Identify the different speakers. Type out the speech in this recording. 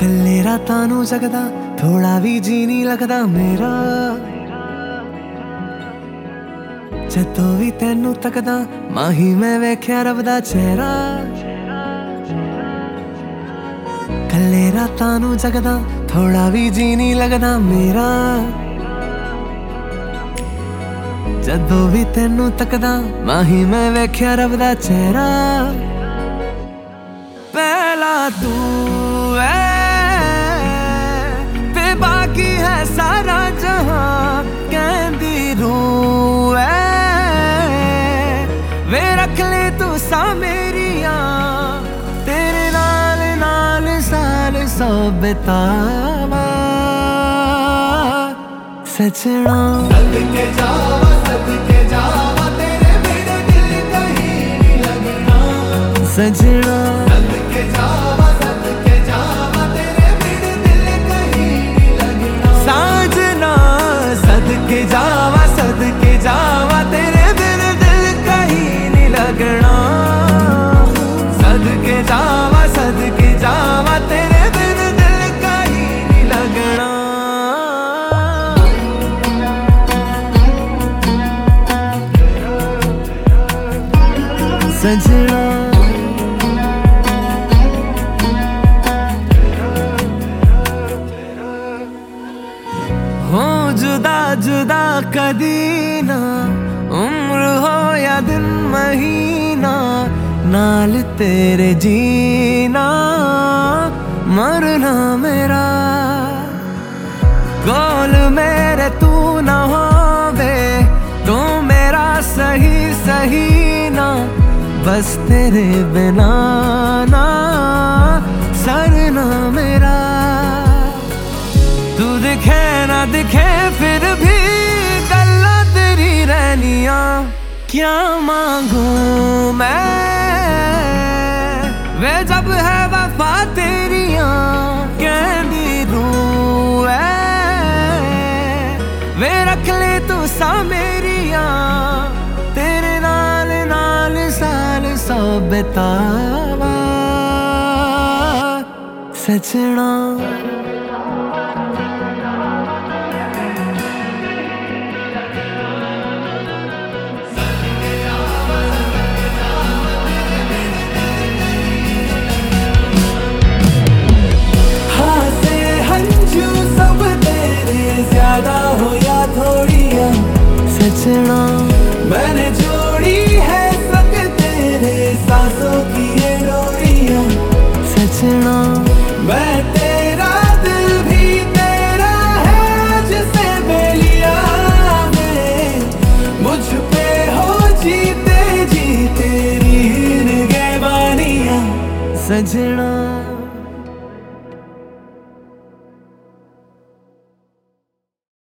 Speaker 1: ਕੱਲੇ ਰਾਤਾਂ ਨੂੰ ਜਗਦਾ ਥੋੜਾ ਵੀ ਜੀ ਨਹੀਂ ਲੱਗਦਾ ਮੇਰਾ ਜਦੋਂ ਵੀ ਤੈਨੂੰ ਤੱਕਦਾ ਮਾਹੀ ਮੈਂ ਵੇਖਿਆ ਰੱਬ ਦਾ ਚਿਹਰਾ ਕੱਲੇ ਰਾਤਾਂ ਨੂੰ ਜਗਦਾ ਥੋੜਾ ਵੀ ਜੀ ਨਹੀਂ ਲੱਗਦਾ ਮੇਰਾ ਜਦੋਂ ਵੀ ਤੈਨੂੰ ਤੱਕਦਾ ਮਾਹੀ ਮੈਂ ਵੇਖਿਆ ਰੱਬ ਦਾ ਚਿਹਰਾ ਪਹਿਲਾ ਤੂੰ ਹੈ ਤੇ ਬਾਕੀ ਹੈ ਸਾਰਾ ਜਹਾਂ ਕਹਿੰਦੀ ਰੂ ਹੈ ਵੇ ਰੱਖ ਲੈ ਤੂੰ ਸਾ ਮੇਰੀਆਂ ਤੇਰੇ ਨਾਲ ਨਾਲ ਸਾਲ ਸੌ ਬਿਤਾਵਾ सजना
Speaker 2: सदके जावा तेरे बिना दिल कहीं नहीं लगना
Speaker 1: सजना
Speaker 2: सदके जावा तेरे बिना दिल कहीं नहीं लगना
Speaker 1: साजना सदके जावा तेरे बिन दिल कहीं नहीं लगना सदके जावा तेरे बिन दिल कहीं नहीं लगना सजना हो जुदा जुदा कदी ना उम्र हो या दिन महीना नाल तेरे जीना मरना मेरा गोल मेरे तू ना होवे तू मेरा सही सही ना बस तेरे बिना ना सरना मेरा तू दिखे ना दिखे फिर भी गल्ला तेरी रहनिया क्या मांगू मैं वे जब है वफा तेरिया कहनी रूह है वे रख ले तू सा मेरिया तेरे नाल नाल साल सौ बितावा सजना
Speaker 2: हासे हंजू सब तेरे ज्यादा हो या थोड़िया
Speaker 1: सजना
Speaker 2: मैंने जोड़ी है संग तेरे सांसों की ये डोरियां
Speaker 1: सजना
Speaker 2: मैं तेरा दिल भी तेरा है जिसे बेलिया में मुझ पे हो जीते जी तेरी निगहबानियां
Speaker 1: सजना